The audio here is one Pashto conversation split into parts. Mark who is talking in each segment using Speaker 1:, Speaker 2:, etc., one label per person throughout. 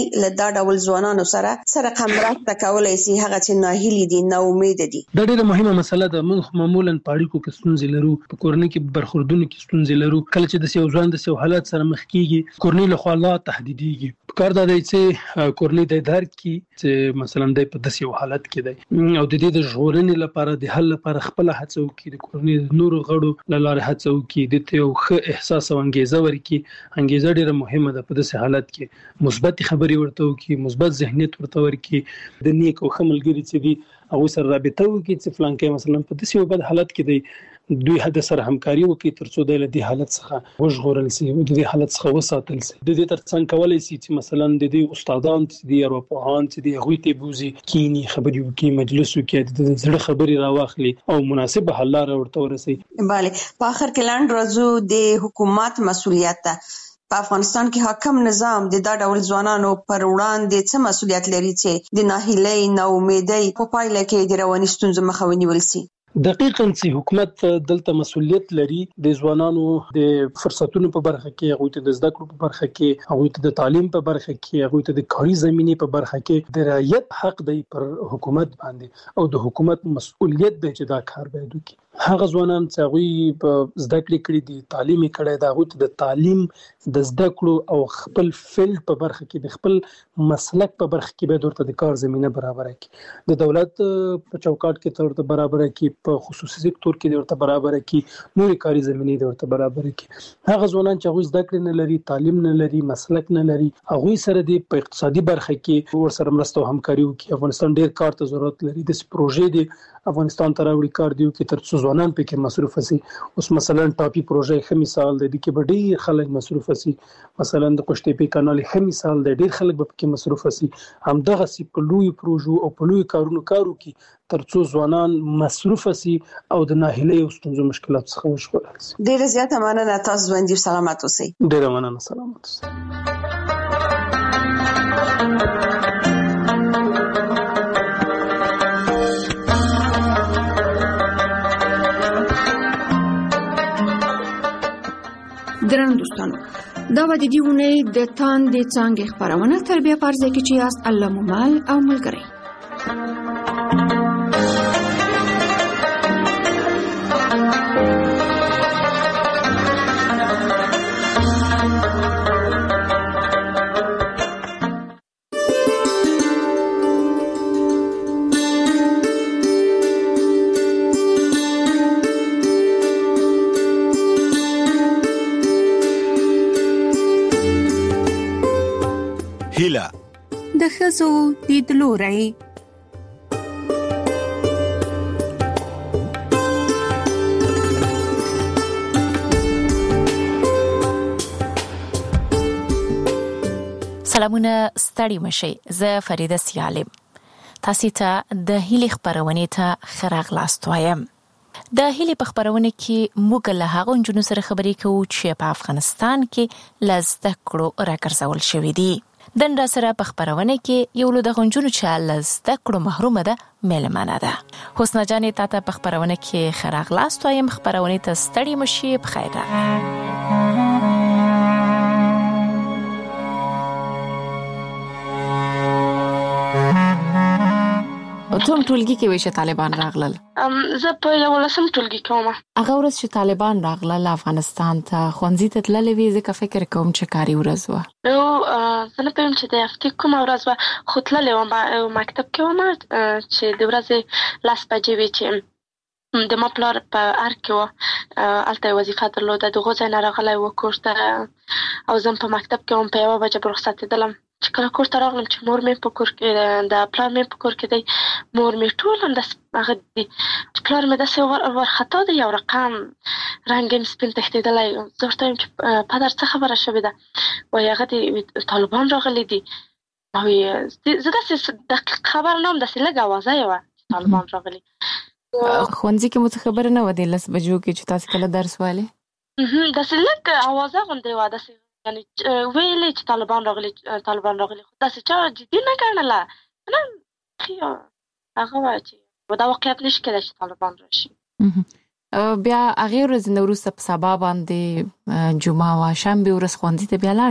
Speaker 1: له دا ډول ځوانانو سره رقم مرسته کولای شي هغه چې ناهیلي دي، نا امید دي؟
Speaker 2: دا ډیره مهمه مسله ده. موږ معمولا په اړیکو کې ستونزې لرو، په کورنۍ کې برخوردونو کې ستونزې لرو. کله چې د یو ځوان د حالت سره مخ کیږي، کورنۍ له خوا لا تهدیدېږي. کار دا دی چې کورنۍ د درک کی چې مثلا د په داسې یو حالت کې دی او د دې د ژغورنې لپاره د حل لپاره خپل هڅه وکړي، د کورنۍ نور غړو له لارې هڅه وکړي، د ته یو ښه احساس او انګیزه ورکړي. انګیزه ډیره مهمه ده په داسې حالت کې. مثبت خبرې ورته وکړي، مثبت ذهنیت ورته ورکړي، د نیک او ښه ملګري چې دي هغه سره رابطه وکړي چې فلان کې مثلا په داسې یو بد حالت کې دی، دوی حد سره همکاري وکړي ترڅو د دې حالت څخه وژغورل شي، د دې حالت څخه وساتل شي. د دې ترڅنګ کولای شي چې مثلا د دې استادان چې دي او ارواپوهان چې دي هغه ته بوزي، کینی خبرې وکړي، مجلس وکړي، د زړه خبرې راواخلي او مناسب حل لاره ورته ورسي.
Speaker 1: bale په اخر کې لاند راځو د حکومت مسؤلیت ده. په افغانستان کې حاکم نظام د دا ډول ځوانانو پر وړاندې څه مسؤلیت لري چې د ناهیلۍ، نا امیدۍ په پایله کې د رواني ستونزو مخه ونیول شي؟
Speaker 2: دقیقاً چې حکومت دلته مسؤلیت لري د ځوانانو د فرصتونو په برخه کې، هغه ته د زده کړو په برخه کې، هغه ته د تعلیم په برخه کې، هغه ته د کاري زمینې په برخه کې د رعایت حق دی پر حکومت باندې او د حکومت مسؤلیت دی چې دا کار باید وکړي. هغه ځوانان چې هغه په زده کړې کړې دي، تعلیم کړي دا، هغه ته د تعلیم د زده کړو او خپل فیلډ په برخه کې، د خپل مسلک په برخه کې به ورته د کار زمينه برابر کړي. د دولت په چوکاټ کې ورته برابر کړي، په خصوصي سکتور کې ورته برابر کړي، نوري کاري زمينې ورته برابر کړي. هغه ځوانان چې هغه زده کړې نه لري، تعلیم نه لري، مسلک نه لري، هغه سره د اقتصادي برخه کې ور سره مرسته او همکاري وکړي. افغانستان ډېر کار ته ضرورت لري، د پروژې دی افغانستان ته راوړي کار دی کې ترڅو ځوانان پکې مصروف شي. اوس مثلا ټاپي پروژې ښه مثال دی، د کې به ډېر خلک مصروف شي. مثلا د قشتېپې کانال ښه مثال دی، ډېر خلک به پکې مصروف شي. همدغه سی په لوی پروژو او په لوی کارونو کې ترڅو ځوانان مصروف شي او د ناهیلۍ او ستونزو مشکلات څخه وژغورل شي.
Speaker 1: ډېر زیات مننه، تاسو ژوندي او سلامت اوسئ.
Speaker 2: ډېر مننه، سلامت اوسئ.
Speaker 3: درنو دوستانو، دا و د دې اونۍ د تاندې څانګې خپرونه تربیه په ارزه کې چې یاست الله ممال او ملګری.
Speaker 4: هیله
Speaker 3: د ښځو لیدلوری.
Speaker 5: سلامونه، ستړي مشئ. زه فریده سیالم. تاسو ته د هیلې خبرونه ته ښه راغلاست وایم. د هیلې په خبرونه کې موږ له هغو نجونو سره خبرې کوو چې په افغانستان کې له زده کړو راګرځول شوي دي. دن را سره په خبرونه کې یو له دغو نجونو چې له زده کړو محرومه ده مېلمانه ده. حسنا جانې تاته په خبرونه کې ښه راغلاست وایم. خبرونه ته ستړي مشئ. بخیر کوم ټولګي کې وای چې طالبان راغلل؟
Speaker 6: زه په 11م ټولګي کې وم.
Speaker 5: هغه ورځ چې طالبان راغلل افغانستان ته، ښوونځي ته تللې وې؟ ځکه فکر کوم چې کاري ورځ وه.
Speaker 6: زه نه پوهیم چې د هفتې کومه ورځ وه، خو تللې وم مکتب کې وم چې د ورځې 10 بجې وې چې د ما پلار په ارګ کې وه، هلته وظیفه درلوده. د هغو ځای نه راغلی و کور ته او زه په مکتب کې وم. په 1 بجه به رخصتېدلم. چې کله کور ته راغلم چې مور مې په کور کې، د پلار مې په کور کې دی، مور مې ټول همداسې هغه دي. پلار مې داسې وارخطا دی، یو رقم رنګ یې سپین تښتېدلی. زه ورته وایم چې پدر څه خبره شوې ده؟ وایي هغه د طالبان راغلي دي. زه داسې دقیق خبره نه وم، داسې لږ اوازه یې وه چې طالبان راغلي.
Speaker 5: ښوونځي کې مو څه خبره نه وه د 10 بجو کې چې تاسې کله درس وایلې؟
Speaker 6: داسې لږ اوازه غوندې وه، داسې یعنی ویلې چې طالبان راغلي، خو داسې چا جدي نه ګڼله. نه هغه وایي چې دا واقعیت نشي کېدای چې طالبان راشي.
Speaker 5: بیا هغې ورځې نه وروسته په سبا باندې جمعه وه، شنبې ورځ ښوونځي ته بیا لاړې؟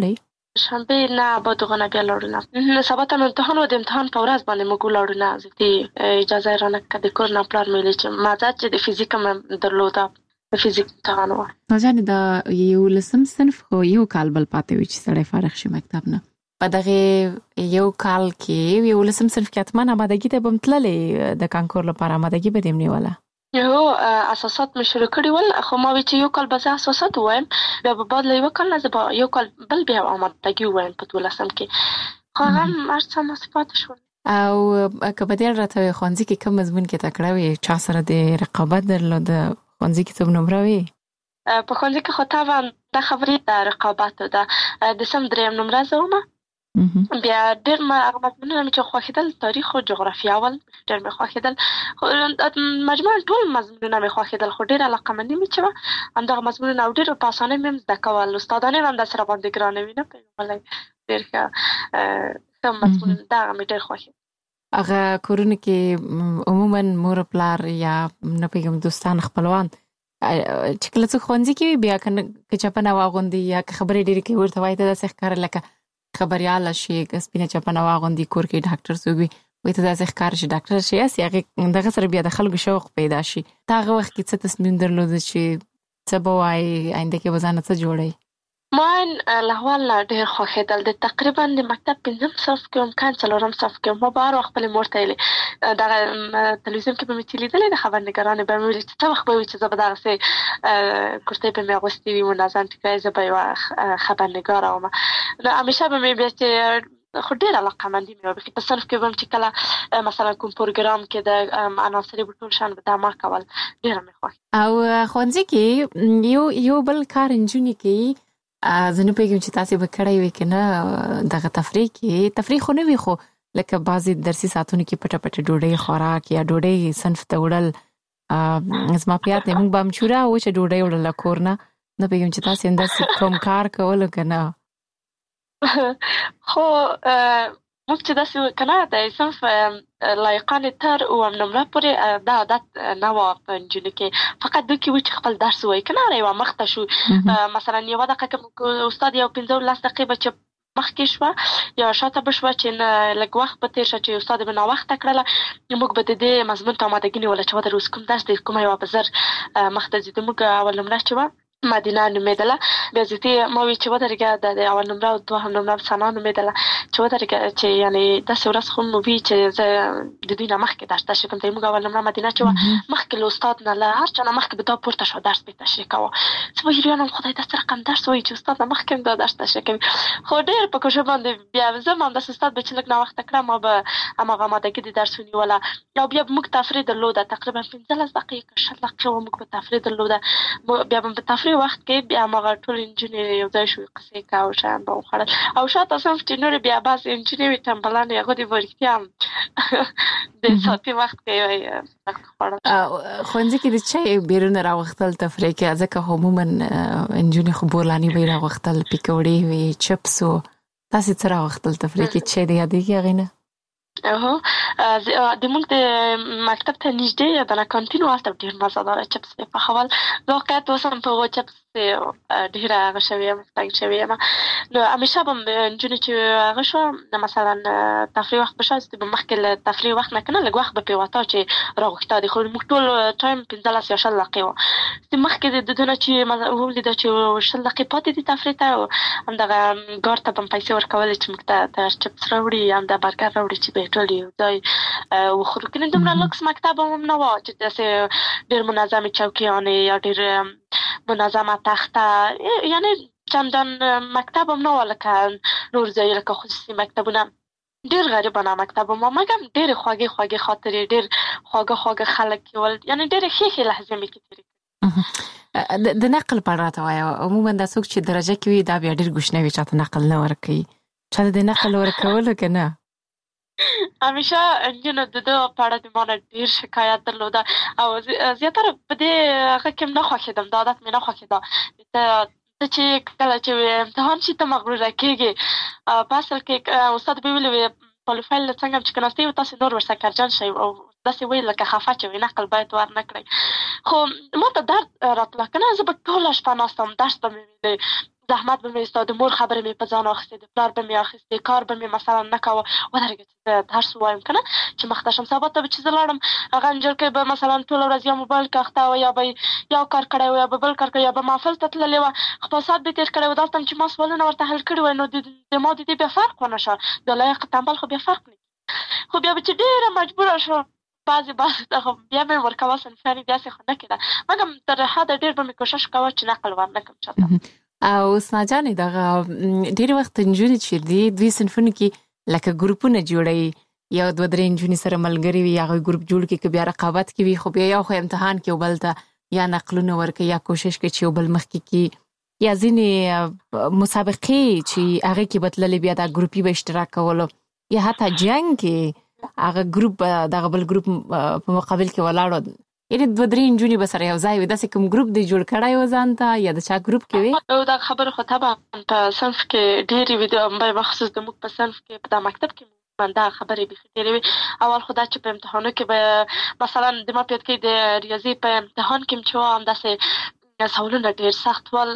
Speaker 6: شنبه نه با دوغانه بیا لاړو سبا ته امتحان و د امتحان په ورځ باندې موږ ولاړو نه زه اجازه را نه کړه د کور نه پلار مې چې مازه چې د فزیک مې درلوده د فزیک امتحان و
Speaker 5: ځان دا یو لسم صنف خو یو کال بل پاتې وي چې سړی فارغ شي مکتب نه په دغه یو کال کې یو لسم صنف کې اتمنه آمادګي ته بم تللې د کانکور لپاره آمادګي به دې نیوله
Speaker 6: یو اساسات مې شروع کړي ول خو ما وی چې یو کال به زه اساسات وایم بیا به بعد له یو کال نه زه به یو کال بل بیا آمادګي وایم په 12 کې خو هغه ارڅه مصفات شو
Speaker 5: او کبدل راته خوانځي کې کوم مضمون کې تکړه وي چا سره د رقابت درلود خوانځي کې څوم نمبر وي
Speaker 6: په خوانځي کې خو طبعا د خبرې د رقابت ده د سم دریم نمبر زومه بیا ډېر ما هغه مضمونونه چې خوښیدل تاریخ او جغرافیه ول ډېر مې خوښیدل مجموعاً ټول مضمونونه مې خوښیدل خو ډېر علاقمندي مې چې وه همدغه مضمونونه او ډېر په اسانۍ مې زده کول استادانې هم داسې راباندې ګرانه وي نه پوهېږم ډېر ښه مضمون دغه مې ډېر خوښېد
Speaker 5: هغه کورونه کې عموماً مور پلار یا نه پوهېږم دوستان خپلوان چې کله څوک ښوونځي کې وي بیا که چپنه واغوندي یا که خبرې ډېرې کوي ورته وایي ته داسې ښکاره لکه خبریاله شي سپینه چپنه واغوندي کور کې ډاکټر څوک وي وایي ته داسې ښکاره شي ډاکټر شي یاسې هغې دغه سره بیا د خلکو شوق پیدا شي ته هغه وخت کې څه تصمیم درلوده چې څه به وایي آینده کې به ځانه څه جوړوي
Speaker 6: ما له اول نه ډېر خوښېدل د تقریبا د مکتب 5م صف کې هم کان 4م صف کې ما به هر وخت خپلې مور ته ویلې دغه تلویزیون کې به مې چې لیدلې د خبرنګارانې به مې ویلې چې څه وخت به وي چې زه به دغسې کورتۍ به مې اغوستې وي منظم ټیکری زه به یوه خبرنګاره وم نو همیشه به مې بیا چې خو ډېر علاقمندي مې وه په صنف کې به هم چې کله مثلا کوم پروګرام کې د عناصري ټول شیان به دا ما کول ډېره مې خوښ
Speaker 5: او ښوونځي کې یو بل کار نجونې کوي زه نه پوهېږم چې تاسې به کړی وي که نه دغه تفریح خو نه وي خو لکه بعضې درسي ساعتونو کې پټه پټه ډوډۍ خوراک یا ډوډۍ صنف ته وړل زما په یاد دی موږ به همچوره وچه ډوډۍ وړله کور نه پوهېږم چې تاسې همداسې کوم کار کولو که نه
Speaker 6: خو موږ چې داسې که نه د صنف لایقانې تر اووم نمره پورې دا عادت نه وه په نجونو کې فقط دوی کې و چې خپل درس ووایي که نه یوه مخته شو مثلا یوه دقیقه کې استاد یو 15 دقیقې به چې مخکې شوه یا شاته به شوه چې لږ وخت به تېر شه چې استاد به ناوخته کړله موږ به د دې مضمون ته آمادګي نیوله چې ودر اوس کوم درس دی کومه یوه به زر مخته ځي موږ اول نمره چې وه مدینه نومېدله بیا زیاتې ما وی چې ودرېږه د اول نمره او دوهم نمره ثنا نومېدله چې ودرېږه چې یعنې داسې ورځ خو مو وي چې زه د دوی نه مخکې درس تشریح کوم ته موږ اول نمره مدینه چې وه مخکې له استاد نه له هر چا نه مخکې به دا پورته شو درس به تشریح کوه زه به حیران وم خدای دا څه رقم درس وایي چې استاد نه مخکې هم دا درس تشریح کوي خو ډېر په کوشش باندې بیا زه هم همداسې استاد به چې لږ ناوخته کړه ما به هماغه آمادګي د درس ونیوله او بیا به موږ تفریح درلوده تقریبا 15 دقیقې که 20 دقیقې وه موږ به تفریح درلوده بیا به په تفریح وخت کې بیا هماغه ټول نجونې یو ځای شوې قصې کوه او شیان به وخوړل او شاته صنف چې نورې بیا بعض نجونې وي ټمبلانې هغوی دې به رښتیا هم د ساعتي وخت کې خوړل
Speaker 5: ښوونځي کې د چای بیرونه راوختل تفریح کې ځکه عموما نجونې خو بورلاني به یې راوختل پیکوړې وي چپس و تاسې څه راوختل تفریح کې چای د یادېږي هغې نه
Speaker 6: د موږ د مکتب ته نږدې د کانتین و هلته ډېر مزهداره چپس مې پخول واقعیت اوس هم په هغو چپس ډېره هغه شوې یم تنګ شوې یم نو همیشه به نجونې چې هغه شوه مثلا تفریح وخت به شوه به مخکې له تفریح وخت نه که نه لږ وخت به پرې وته چې راغوښته دي خو موږ ټول ټایم 15 یا 20 دقیقې وه مخکې د دوی نه چې ولیده چې 20 دقیقې پاتې دي تفریح ته او همدغه ګارد ته به هم پیسې ورکولې چې موږ ته چپس راوړي همدا برګر راوړي چې به یې ټول یو ځای وخورو که نه دومره لوکس مکتب هم نه وه چې داسې ډېر منظمې چوکیانې یا ډېر منظمه تخته یعنی چندان مکتب هم نه وه لکه نور ځای لکه خصوصي مکتبونه ډېر غریبانه مکتب هم مګر ډېرې خوږې خوږې خاطرې ډېر خواږه خلک کې ول یعنې ډېرې ښې لحظې مې کې تېرې
Speaker 5: کړې د نقل په اړه راته وایه عموما دا څوک چې درجه کې وي دا بیا ډېر ګوشنه وي چاته نقل نه ورکوي چاته د نقل ورکولو که نه
Speaker 6: همیشه نجونو د ده په اړه د ما نه ډېر شکایت درلوده او زیاتره په دې هغه کې نه خوښېدم دا عادت مې نه خوښېده ته چې کله چې امتحان شي ته مغروره کېږې په اصل کې استاد به ویلې وي پالوفیل څنګه هم چې کېناستې وي تاسې نور ورسره کرجن شئ او داسې ویل لکه خفه چې وي نقل باید ور نه کړئ خو ما ته درد راتله که نه زه به ټوله شپه ناست وم درس به مې ویلې زحمت به مې ایسته، د مور خبرې مې په ځان اخیستې، د پلار به مې اخیستې، کار به مې مثلا نه کوه، ودرېږه چې زه درس ووایم که نه چې مخته شم. سبا ته به چې زه لاړم هغه نجلکۍ به مثلا ټوله ورځ یا موبایل کې اخته وه، یا به یو کار کړی و، یا به بل کار کړی، یا به محفل ته تللې وه، خپل ساعت به تېر کړی و. دلته چې ما سوالونه ورته حل کړي وای نو د ما د دې بیا فرق ونه شه، د لایق تنبل خو بیا فرق نه کېږي. خو بیا به چې ډېره مجبوره شوه بعضې دغه بیا مې ورکوه صنفیانې داسې خو نه کېده، مګر تر حده ډېر به مې کوشش کوه چې نقل ورنه کړم چاته.
Speaker 5: او اسنا جانې دغه ډېر وخت نجونې چې دي دوی صنفونو کې لکه ګروپونه جوړوي، یو دوه درې نجونې سره ملګري وي، هغوی ګروپ جوړ کړي که بیا رقابت کې وي، خو بیا یو خو امتحان کې یو بل ته یا نقلونه ورکوي یا کوشش کوي چې یو بل مخکې کړي، یا ځینې مسابقې چې هغې کې به تللې بیا دا ګروپي به اشتراک کولو، یا حتی جنګ کې هغه ګروپ دغه بل ګروپ په مقابل کې ولاړو، یعنې دوه درې نجونې به سره یو ځای وي. داسې کوم ګروپ دی جوړ کړی و ځان ته یا د چا ګروپ کې وي؟
Speaker 6: دا خبرې خو طبعا په صنف کې ډېرې وي، بخصوص زموږ په صنف کې په دا مکتب کې دا خبرې بیخي ډېرې وي. اول خو دا چې په امتحانو کې به مثلا د ما په یاد کې د ریاضي په امتحان کې چې وه همداسې سوالونه ډېر سخت ول.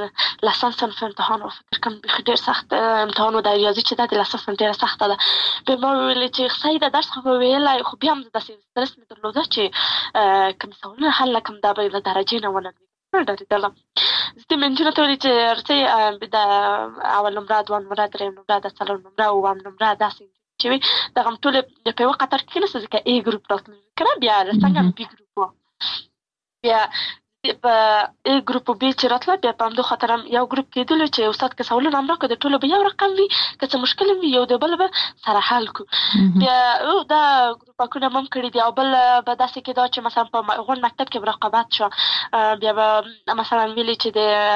Speaker 6: لسم صنف امتحان و، فکر کوم بیخي ډېر سخت امتحان و. د ریاضي چې دا د لسم صنف ډېره سخته ده. بیا ما وویلې چې صحیح ده درس خو به ویلی، خو بیا هم داسې سترس مې درلوده چې کوم سوالونه حل نه کړم دا به له درجې نه وننګېږم، ډارېدلم. زه مې نجونو ته ویلې چې ارڅۍ د اول نمره، دویم نمره، درېیم نمره، د څلور نمره، اووم نمره داسې چې وي دغه هم ټولې په یوه قطار کې کېناسته، ځکه ای ګروپ راتلل که نه، بیا څنګه بي ګروپ و، بیا په ای ګروپ و بي چې راتله، بیا په همدو خاطر هم یو ګروپ کېدلو چې استاد که سوالونه هم راکړو د ټولو به یو رقم وي، که څه مشکل وي یو د بل به سره حل کړو. بیا دا ګروپکونه هم کړي دي. او بل به داسې کېده چې مثلا په غونډ مکتب کې به رقابت شوه، بیا به مثلا ویلي چې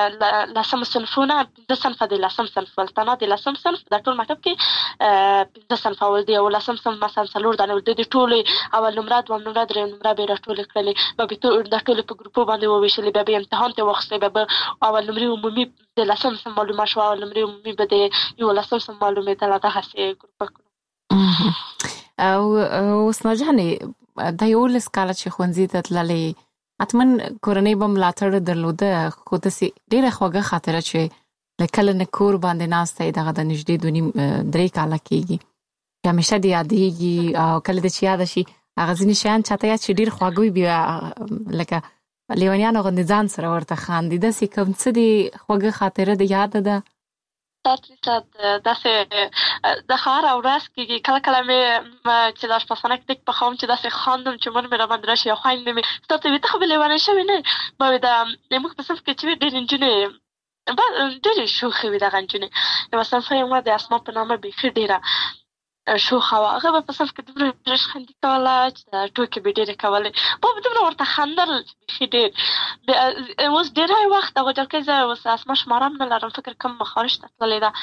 Speaker 6: د لسم صنفونه 15 صنفه د لسم صنف ول، تنها د لسم صنف د ټول مکتب کې 15 صنفه ول دي، او لسم صنف مثلا 4 دانې ول دي، د ټولې اول نمره، دویم نمره، درېیم نمره به یې راټولې کړلې، به د ټولې په ګروپو باندې وویشلې، بیا به امتحان ته واخیستی، بیا به اول نمرې عمومي د لسم صنف معلومه شوه، اول نمرې عمومي به د 11 صنف معلومېدله، دغسې ګروپکونه.
Speaker 5: او اسنا جانې دا 11 کاله چې ښوونځي ته تللې، حتما کورنۍ به ملاتړ درلوده، خو داسې ډېره خوږه خاطره چې له کله نه کور باندې ناسته یې، دغه د نږدې 2.5-3 کاله کېږي چې همیشه دې یادېږي، او کله دې چې یاده شي هغه ځینې شیان چاته یاد چې ډېر خواږه وي، بیا لکه لیونیانو غوندې ځان سره ورته خاندي. داسې کوم څه دې خوږه خاطره د یاده ده؟
Speaker 6: 100% داسې د هره ورځ کېږي. کله کله مې چې د اشپزخانه کې ډېک پخوم چې داسې خاندم چې مور مې راباندې راشي یا خویندې مې ستا ته وي ته خو به لیونۍ شوې نه یې. ما وې زموږ په صنف کې چې وي ډېرې نجونې ډېرې شوخې وي دغه نجونې. یوه صنفه یې د اسما په نامه بیخي ډېره شوخه وه. هغه به په صنف کې دومره ریشخندي کوله چې ټوکې به ډېرې کولې. ما به دومره ورته خندل بیخي ډېر. اوس ډېری وخت هغه جلکۍ زه اوس اسما شماره هم نه لرم، فکر کوم مخارج ته تللې ده.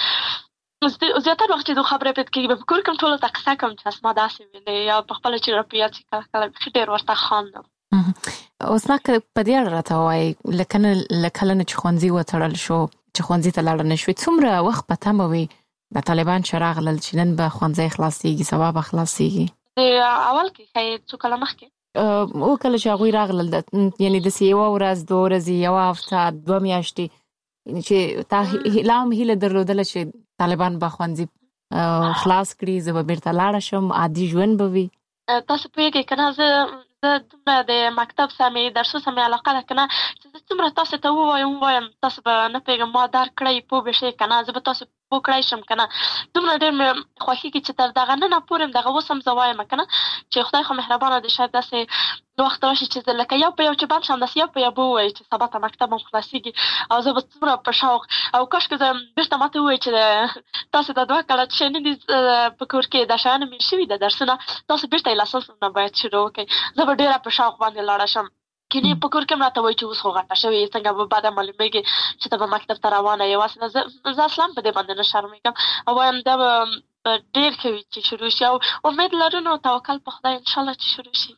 Speaker 6: زیاتره وخت چې د خبرې پېد کېږي به په کور کې هم ټولو ته قصه کوم چې اسما داسې ویلې، یا په خپله چې راپه یاد شي کله کله بیخي ډېر ورته خاندم.
Speaker 5: اوس نه که په دې اړه راته ووایې له کله نه چې ښوونځي وتړل شو، چې ښوونځي ته لاړه نه شوې، څومره وخت په تمه وې د طالبان چې راغلل چې نن به ښوونځی خلاصېږي، سبا به خلاصېږي؟
Speaker 6: اول کې ښایي څو کاله مخکې
Speaker 5: کله چې هغوی راغلل، یعنې داسې یوه ورځ، 2 ورځې، یوه هفته، 2 میاشتې، چې تا لا هم هیله درلودله چې طالبان به ښوونځي خلاص کړي، زه به بیرته لاړه شم، عادي ژوند به وي؟
Speaker 6: تاسو پوهېږئ که نه، زه دومره د مکتب سره مې درسو سره مې علاقه ده که نه، چې زه څومره تاسو ته ووایم تاسو به نه پوهېږم ما درک کړی پوه به شئ که نه، زه به تاسو پوه کړی شم که نه. دومره ډېر مې خوښېږي چې تر دغه ننه پورې هم دغه اوس هم زه وایم که نه چې خدای خو مهربانه دی، شاید داسې وخت راشي چې زه لکه یو په یو چې بند شم، داسې یو په یو به ووایي چې سبا ته مکتب هم خلاصېږي، او زه به څومره په شوق، او کاشکې زه بېرته ماته ووایي چې تاسو دا 2 کاله چې نه دي په کور کې دا شیان مېل شوي د درسونه، تاسو بېرته یې له اساس نه باید شروع وکړئ. زه به ډېره په شوق باندې لاړه شم. کینې په کور کې هم راته وایي چې اوس خو غټه شوې، څنګه به بعده معلومېږي چې ته به مکتب ته روانه یې. واسې زه اصلا په دې باندې نه شرمېږم او وایم دا به ډېر ښه وي چې شروع شي، او امید لرو نو توکل په خدای انشاءالله چې شروع شي.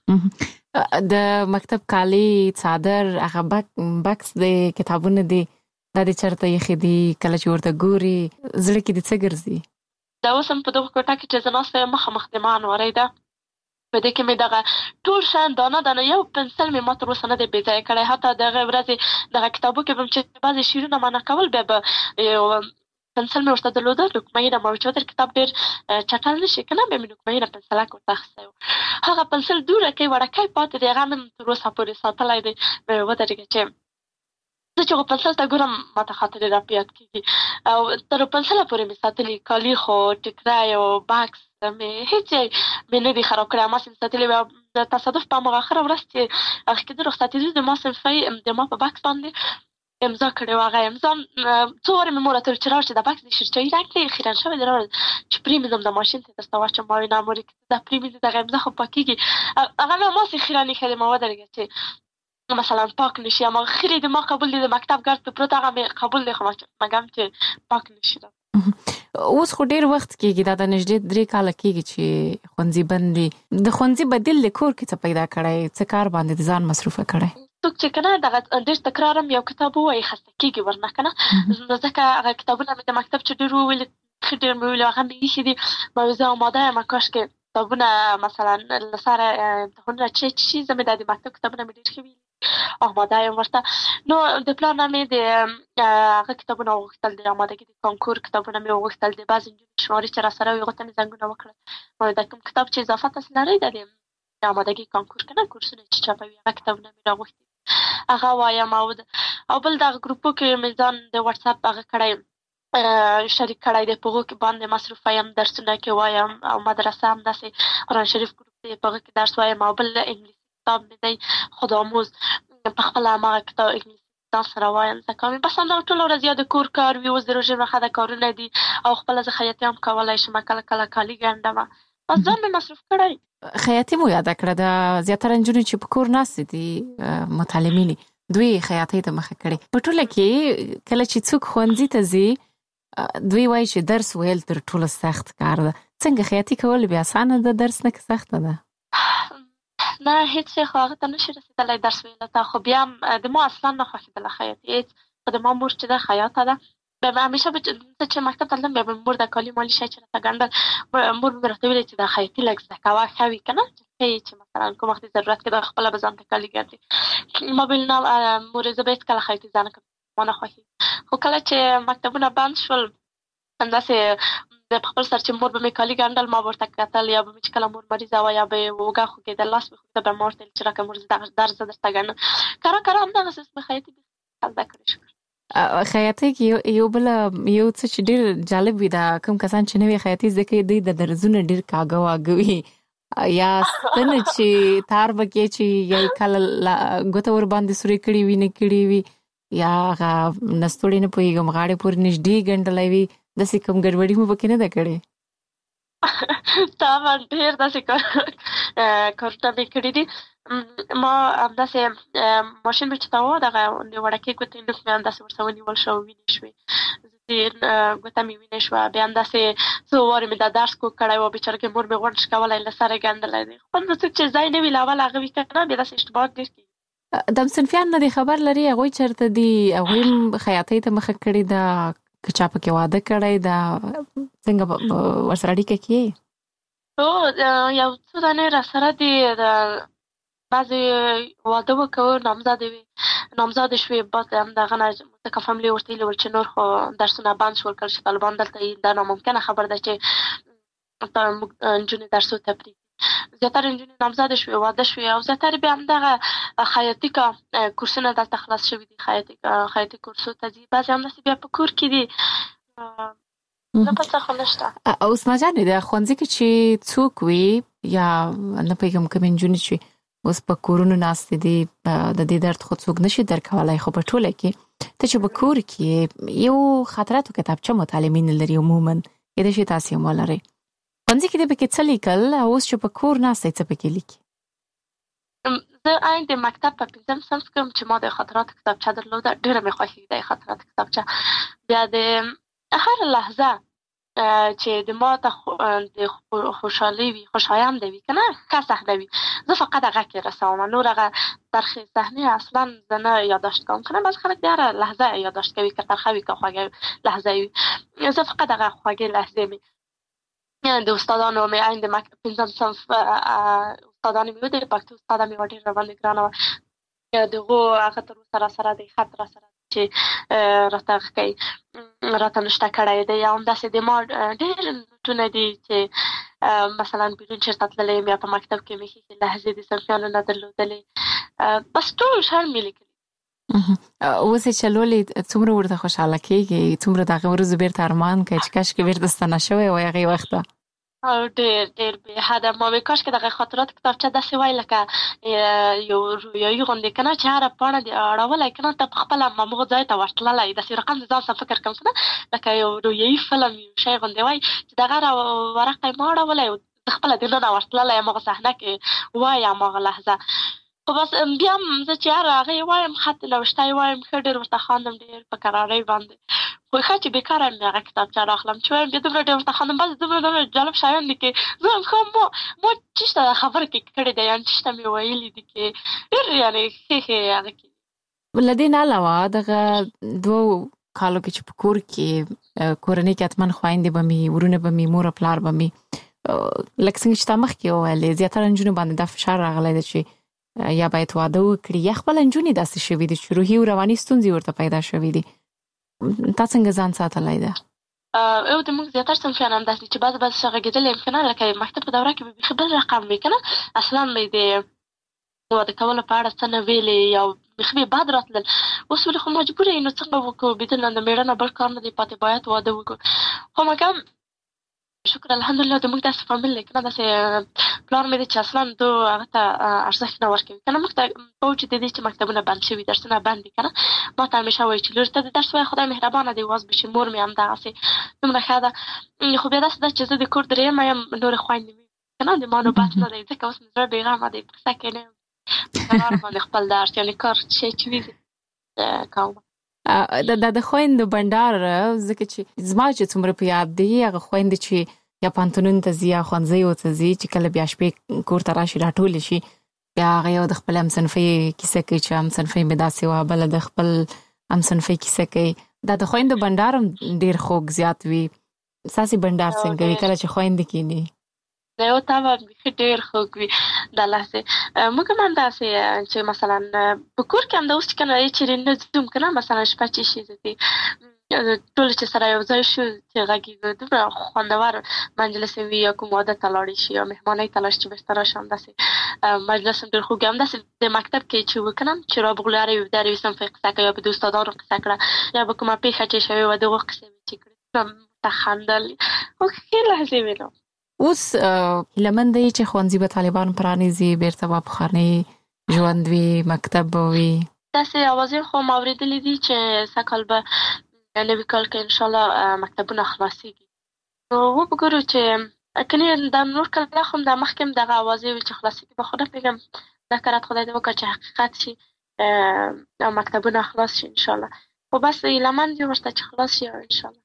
Speaker 5: د مکتب کالي، څادر، هغه بکس دی، کتابونه دي، دا دې چېرته ایښي دي؟ کله چې ورته ګوري زړه کې دې څه ګرځي؟
Speaker 6: دا اوس هم په دغه کوټه کې چې زه ناسته یم مخامخ د ما انوارۍ ده، په دې کې مې دغه ټول شیان دانه دانه یو پنسل مې ما تر اوسه نه دی بې ځایه کړی. حتی دغه ورځې دغه کتابو کې به م چې بعضې شعرونه معنا کول بیا به یو پنسل مې ورته درلوده، نوکمهینه ما چې ودر کتاب ډېر چټل نه شي که نه، بیا مې نوکمهینه پنسلک ورته اخیستی و. هغه پنسل دوړکی وړکی پاتې دی، هغه مې تر اوسه پورې ساتلی دی. ودرېږه چې زه چې هغه پنسل ته ګورم ماته خاطرې را په یاد کېږي او تر پنسله پورې مې ساتلي. کالي خو ټیکری او بکس مې هېڅ ځای مې نه دي خراب کړی. ما صنف ساتلي وي. د تصادف په هماغه اخره ورځ چې هغه کېده رخصتېدو د ما صنفۍ د ما په بکس باندې امضا کړې وه. هغه امضا څو وارې مې مور راته وویل چې راوړه چې دا بکس د شیرچایي رنګ دی خیرن شوی دی، راوړه چې پرېمنځم د ماشین ته درته واچوم. ما وایي نه مورې که دا پرېمنځې دغه امضا خو پاکېږي. هغه مې هماسې خیرن ایښی دی. ما ودرېږه چې مثلا پاک نشي. اما خیرې د ما قبول دی، د مکتب ګرد په پروت هغه مې قبول دی، خو مګم چې پاک نشي.
Speaker 5: اوس خو ډېر وخت کېږي، دا د نږدې 3 کاله کېږي چې ښوونځي بند دي. د ښوونځي بدیل د کور کې څه پیدا کړی، څه کار باندې د ځان مصروفه کړی؟
Speaker 6: څوک چې که نه دغه ډېر تکرار هم یو کتاب ووایي خسته کېږي ورنه که نه. نو ځکه هغه کتابونه مې د مکتب چې ډېر وویلي ښه ډېر مې ویلي هغه مې ایښي دي. ما وایي زه آماده یم کاشکې کتابونه مثلا له سره امتحانونه چې شي. زه مې دا د مکتب کتابونه مې ډېر ښه ویلي آماده یم ورته. نو د پلار نه مې د هغه کتابونه وغوښتل، د آمادګي د کانکور کتابونه مې وغوښتل. د بعضې نجونې شمارې چې را سره وي هغو ته مې زنګونه وکړل. ما وایي دا کوم کتاب چې اضافه تاسې لرئ دا د آمادګي کانکور که نه کورسونه چې چاپوي هغه کتابونه مې را غوښتي هغه وایم. او بل دغه ګروپو کې مې ځان د واتساپ هغه کړی شریک کړی دی، په هغو کې باندې مصروفه یم، درسونه کې وایم. او مدرسه همداسې قرآن شریف ګروپ دی، په هغه کې درس وایم. او بل انګلیسي کتاب مې دی خودآموز، په خپله هماغه کتاب انګلیسي ځان سره وایم زده کوم. بس همدغه ټوله ورځ یا د کور کار وي، اوس د روژې مخه د کارونه دي او خپله زه خیاطي هم کولی شم، کله کله کالي ګنډمه. بس ځان مې مصروف کړی.
Speaker 5: خیاطي مو یاده کړه. د زیاتره نجونې چې په کور ناستې دي متعلمینې دوی خیاطۍ ته مخه کړې. په ټوله کې کله چې څوک ښوونځي ته ځي دوی وایي چې درس ویل تر ټولو سخت کار ده. څنګه خیاطي کول بیا اسانه ده، درس نه که سخته ده؟
Speaker 6: نه هېڅ شی خو هغه ته نشي رسېدلی درس ویلو ته. خو بیا هم د ما اصلا نه خوښېدله خیاطي هېڅ. خو د ما مور چې ده خیاطه ده، بیا به همیشه به زه چې مکتب ته تلم بیا به مور د کالي مالي شی چې راته ګنډل مور به مې راته ویلې چې دا خیاطي لږ زده کوه ښه وي که نه، چې مثلا کوم وخت ضرورت کې د خپله به ځان ته کالي ګنډي. ما به ویل نه مورې زه به هېڅکله خیاطي زده نه کوم، ما نه خوښېږي. خو کله چې مکتبونه بند شول همداسې په خپل سر چې مور به مې کالي ګنډل ما به ورته کتل، یا به مې چې کله مور مریضه وه یا به یې اوږه خوږېدل لاس مې خوږېده بیا ما ورته ویل چې راکړه مور زه دغه درس زه درته ګنډم. کره کره همدغسې مې خیاطي زده کړې شوه.
Speaker 5: خیاطۍ کې یو یو څه چې ډېر جالب وي، دا کوم کسان چې نوې خیاطي زده کوي دوی د درزونه ډېر کاږه واږه وي، یا ستنه چې تار به کې چې یا یې کله ګوته ور باندې سورې کړي وي نه کړي وي، یا هغه نستوړې نه پوهېږم غاړې پورې نږدې ګنډلی وي، داسې کوم ګډوډي مو پکې نه ده کړې؟
Speaker 6: طبعا ډېر داسې کارونه مې کړي دي. ما همداسې ماشین مې چې تاوه دغه وړکې ګوتې نوک مې همداسې ورته ونیول شو، وینې شوې، ګوته مې وینې شوه. بیا همداسې څو وارې مې دا درس کوږ کړی و، بېچارګۍ مور مې غونډ کولی له سره ګنډلی دی. خپل به څوک چې ځای نه وي له اوله هغه وي که نه بیا داسې اشتباهات ډېر کېږي.
Speaker 5: د همصنفیانو نه دې خبر لري هغوی چېرته دي؟ هغوی هم خیاطۍ ته مخه کړې ده که چا پکې واده کړی ده؟ څنګه ورسره اړیکه کې یې؟
Speaker 6: هو یو څو دانې را سره دي، بعضې واده وکړو نامزادې وې، نامزادې شوې، بعد همدغه نه ځکه فاملي ورته ویلي ول چې نور خو درسونه بند شول، کله چې طالبان دلته یي دا ناممکنه خبره ده چې موږ نجونې درسو ته پرېږدي. زیاتره نجونې نامزادې شوې، واده شوې، او زیاتره بیا همدغه خیاطي کورسونه دلته خلاص شوي دي، خیاطي کورسو ته ځي. بعضې همداسې بیا په کور کې دي، نه په څه خو نشته.
Speaker 5: عثمان جانې د ښوونځي کې چې څوک وي یا نه پوهېږم کومې نجونې چې اوس په کورونو ناستې دي د دې درد خو څوک نشي درکولی، خو په ټوله کې ته چې په کور کې یو خاطراتو کتابچه متعلمین لري عموما کېدای شي تاسې هم ولرئ، ښوونځي کې دې پکې څه لیکل او اوس چې په کور ناستئ څه پکې لیکي؟
Speaker 6: زه د مکتب په 5م صنف کې چې ما د خاطراتو کتابچه درلوده، ډېره مې خوښېږي د خاطراتو کتابچه. بیا د هر لحظه چې د ما ته د خوشحالي وي، خوشایند وي که نه ښه صحنه وي، زه فقط هغه کې رسوم، نور هغه ترخې صحنې اصلا زه نه یاداشت کوم که نه. بعضې خلک د هره لحظه یاداشت کوي، که ترخه وي که خوږه لحظه وي، زه فقط هغه خوږې لحظې مې د استادانو مې عین د مکتب 5م صنف استادانو مې د پښتو استاده مې ډېره باندې ګرانه وه. دغو هغه تر اوسه راسره دی، خط راسره چې راته ښکوي، راته نشته کړی دی. یا همداسې د ما ډېر نوټونه دي چې مثلا بیرون چېرته تللی یم یا په مکتب کې مې ښې لهجې د صنفیانو نه درلودلې، بس ټول شیان مې لیکلي.
Speaker 5: اوس یې چې لولې څومره ورته خوشحاله کېږي، څومره د هغې ورځو بیرته ارمان کوي چې کاشکې بیرته ستنه شوی وای هغې وخته؟
Speaker 6: او ډېر بې حده ما مې کاشکې دغه خاطرات کتابچه داسې وای لکه یو رویایي غوندې که نه چې هره پاڼه دې اړولی که نه ته په خپله هماغه ځای ته ورتللی، داسې رقم د ځان سره فکر کوم که نه لکه یو رویایي فلم یو شی غوندې وای چې دغه ورقه یې ما اړولی او زه خپله دننه ورتللی هماغه صحنه کې وای هماغه لحظه. خو بس بیا هم زه چې هر هغه یې وایم، خط نوشته یې وایم، ښه ډېر ورته خاندم، ډېر په کرارۍ باندې. خو ښه چې بېکاره مې هغه کتابچه راخلم چې وایم بیا دومره ډېر ورته خاندم، بس دومره جالب شیان دي کې زه وایم ښه ما چېشته خبره کې کړې ده، یعنې چېشته مې ویلي دي کې ډېر یعنې ښې هغه کې.
Speaker 5: له دې نه علاوه دغه 2 کالو کې چې په کور کې کورنۍ کې حتما خویندې به مې، ورونه به مې، مور او پلار به مې، لکه څنګه چې تا مخکې وویلې زیاتره نجونو باندې دا فشار راغلی دی چې یا باید واده وکړي یا خپله نجونې داسې شوي دي چې روحي او رواني ستونزې ورته پیدا شوي دي. تا څنګه ځان ساتلی ده؟
Speaker 6: او د موږ زیاتر صنفیان همداسې دي چې بعضې غږېدلې یم که نه، لکه مکتب په دوره کې به بیخي بل رقم وي که نه، اصلا مې د واده کولو په اړه څه نه ویلې یا بیخي مې بد راتلل. اوس ولې خو مجبوره یې، نو څنګه وکړو، بېدل نه د مېړه نه بل کار نه دی پاتې، باید واده وکړو. خو مګر شکر الحمدلله د موږ داسې فامیل دی که نه، داسې پلار مې دی چې اصلا دو هغه ته ارزښت نه ورکوي که نه. موږ ته کوو چې د دې چې مکتبونه بند شوي، درسونه بند دي که نه، ما ته همیشه وایي چې لور ته د درس وایه، خدای مهربانه دی، واز به شي. مور مې همدغسې دومره ښه ده. خو بیا داسې ده چې زه د کور درېیمه یم، نورې خویندې مې که نه د ما نوبت نه دی، ځکه اوس مې زړه بېغمه دی، په قصه کې نه یم، په قرار باندې خپل درس یعنې کار شی چې وي کوم.
Speaker 5: د خویندو بنډار، ځکه چې زما چې څومره په یاد دی هغه خویندې چې یا پانتونونو ته ځي یا ښوونځیو ته ځي چې کله بیا شپې کور ته راشي راټولې شي، بیا هغه یو د خپل همصنفۍ کیسه کوي چې همصنفۍ مې داسې وه، بله د خپل همصنفۍ کیسه کوي. دا د خویندو بنډار هم ډېر خوږ زیات وي. ستاسې بنډار څنګه وي کله چې خویندې کېني؟
Speaker 6: د یو طبعا بیخي ډېر خوږ وي دا لحظې. موږ هم همداسې چې مثلا په کور کې همدا اوس چې که نه چېرې نه ځو که نه، مثلا شپه چې شي زه ټول چې سره یو ځای شو چې غږېږو، دومره خوندور مجلس وي، یا کوم واده ته لاړې شي یا مهمانۍ ته لاړ شي چې بېرته راشي، همداسې مجلس هم ډېر خوږ وي. همداسې د مکتب کې چې وو که نه چې رابغلو هر یو د هر یو صنفۍ قصه کوي، یا به د استادانو قصه کړه، یا به کومه پېښه چې شوې وه د هغو قصې مې چې کړې، ته خندل، خو ښې لحظې وې. نو
Speaker 5: اوس هیله مند یې چې ښوونځي به طالبان پرانیزي، بیرته به پخوانی ژوند وي، مکتب به وي؟
Speaker 6: داسې اوازې خو ما اورېدلې دي چې سږ کال به نوي کال کې انشاءالله مکتبونه خلاصېږي. نو وګورو چې که نه دا نور کله خو دا مخکې هم دغه اوازې وي چې خلاصېږي، به خو نه پوهېږم دا کارت خدای دې وکړه چې حقیقت شي او مکتبونه خلاص شي انشاءالله. خو بس هیله مند یو ورته چې خلاص شي انشاءالله.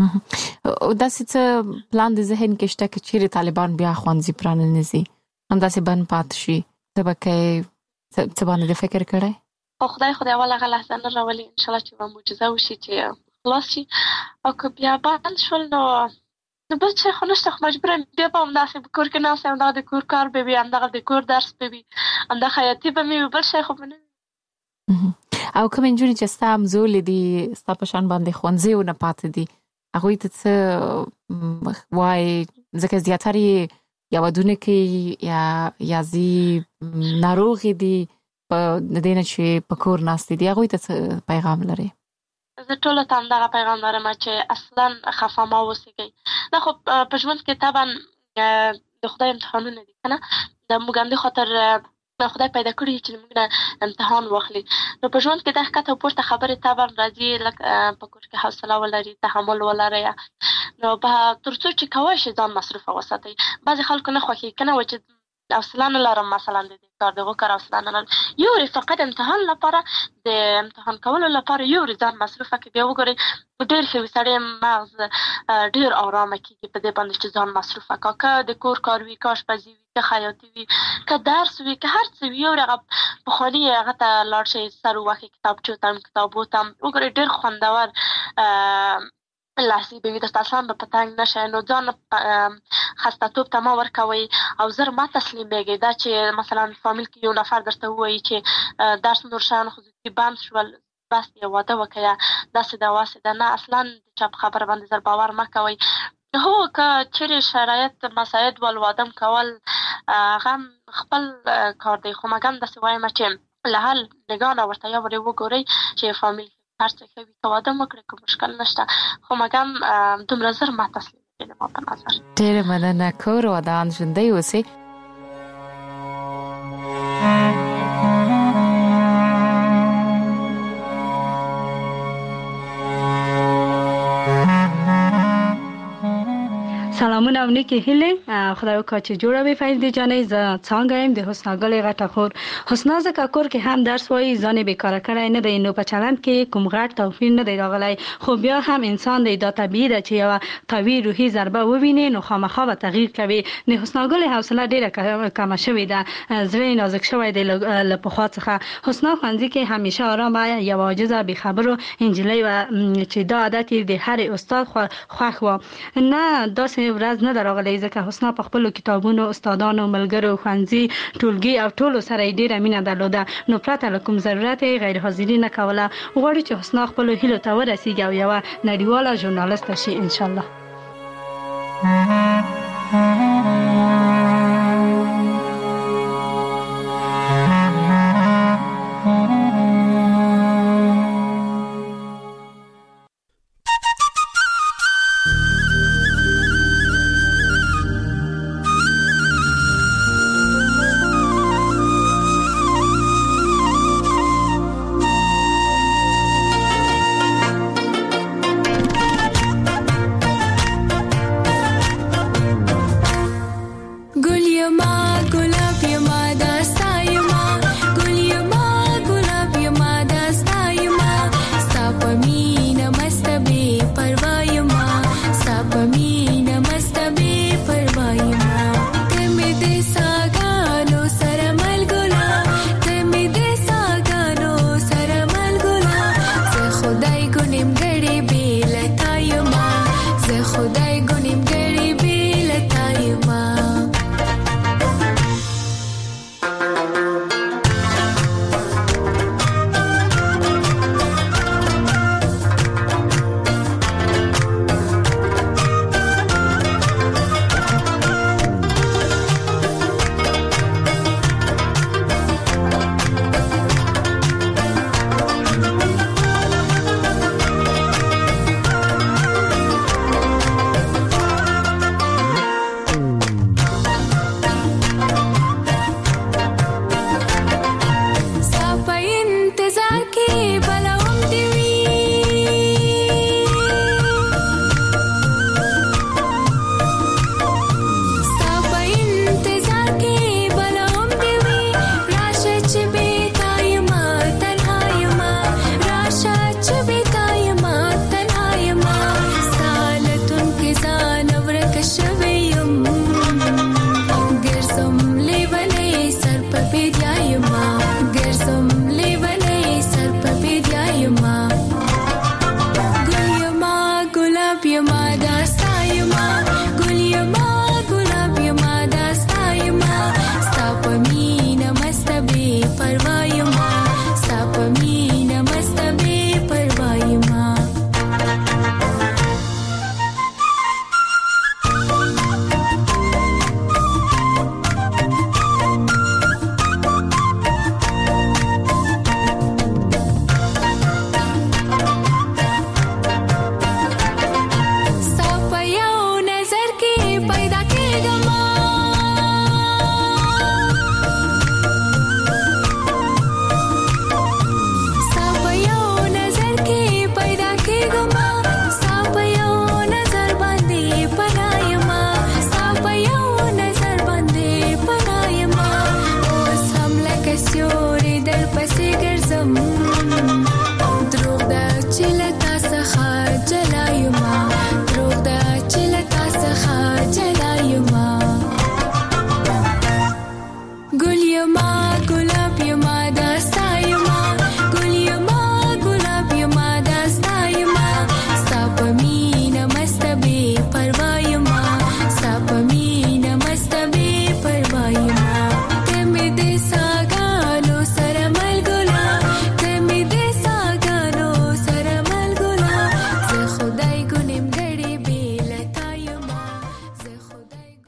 Speaker 5: داسې څه پلان د ذهن کې شته که چیرې طالبان بیا ښوونځي پرانیزي، همداسې بند پاتې شي، ته به کوې څه باندې د فکر کړی؟
Speaker 6: خو خدای اول هغه لحظه نه راولي، انشاءالله چې به معجزه وشي چې خلاص شي. او که بیا بند شول نو بل څه خو نشته، خو مجبوره بیا به همداسې په کور کې ناست یم، همدغه د کور کار به وي، همدغه د کور درس به وي، همدغه خیاطي به مې وي، بل شی خو به نه وي.
Speaker 5: او کومې نجونې چې ستا همزولې دي، ستا په شان باندې ښوونځیو نه پاتې دي، هغوی ته څه وایي؟ ځکه زیاتره یې یا ودونه کوي یا ځي ناروغې دي، د دې نه چې په کور ناستې دي، هغوی ته څه پیغام لرې؟
Speaker 6: زه ټولو ته همدغه پیغام لرم چې اصلا خفه مه اوسېږئ. دا خو په ژوند کې طبعا د خدای امتحانونه دي که نه، د موږ همدې خاطر خدای پیدا کړي چې موږ نه امتحان واخلي. نو په ژوند کې د ښکته او پورته خبرې طبعا راځي، لکه په کور کې حوصله ولري، تحمل ولرئ. نو تر څو چې کولی شئ ځان مصروفه وساتئ. بعضې خلکو نه خوښېږي که نه و چې حوصله نه لرم مثلا د دې کار دغه کار حوصله نه لرم، یو فقط امتحان لپاره د امتحان کولو لپاره یو ځان مصروفه کړي، بیا وګورئ ډېر ښه وي، سړی مغز ډېر ارامه کېږي په دې باندې چې ځان مصروفه کړه. که د کور کار وي، که اشپزي وي، که خیاطي وي، که درس وي، که هر څه وي، یو هغه پخواني هغه ته لاړ شئ، سر ووهئ کتابچو ته کتابو ته، وګورئ ډېر خوندور لاسي به وي درته اصلا به په تنګ نه شئ، نو ځان خسته‌توب ته مه ورکوئ او زر مه تسلیمېږئ. دا چې مثلا فامیل کې یو نفر درته ووایي چې درس نور شیان خصوصي بند شول، بس یې واده وکړه، داسې ده واسې ده. نه، اصلا د چا په خبره باندې زر باور مه کوئ. هو که چیرې شرایط مساعد ول واده کول هغه هم خپل کار دی، خو مګم داسې وایم چې له هر نګاه نه ورته یا ورې وګورئ چې فامیل هر څه ښه وي، که واده مو کړئ که مشکل نشته، خو مګم دومره زر مه تسلیمېږئ زما په نظر.
Speaker 5: ډېره مننه. کور ودان ژوندی اوسئ.
Speaker 7: سلامونه او نیکی هیله. خدای وکړه چې جوړه وي فریدې جانې. زه څنګه یم؟ د حسنا ګلې غټه خور. حسنا ځکه کور کې هم درس وایي، ځان یې بیکاره کړی نه دی، نو په چلند کې کوم غټ توپیر نه دی راغلی، خو بیا هم انسان دی، دا طبیعي ده چې یوه قوي روحي ضربه وویني نو خامخا به تغییر کوي. د حسنا ګلې حوصله ډېره کمه شوې ده، زړه یې نازک شوی دی له پخوا څخه. حسنا ښوونځي کې همیشه ارامه، یوه عاجزه بېخبرو نجلۍ وه چې دا عادت یې د هر استاد خوښ وه. نه داسې ورځ نه ده راغلی، ځکه حسنا په خپلو کتابونو، استادانو، ملګرو، ښوونځي، ټولګي او ټولو سره یې ډېره مینه درلوده، نو پرته له کوم ضرورت یې غیر حاضري نه کوله. غواړو چې حسنا خپلو هیلو ته ورسیږي او یوه نړیواله ژورنالسته شي انشاءالله.
Speaker 8: گل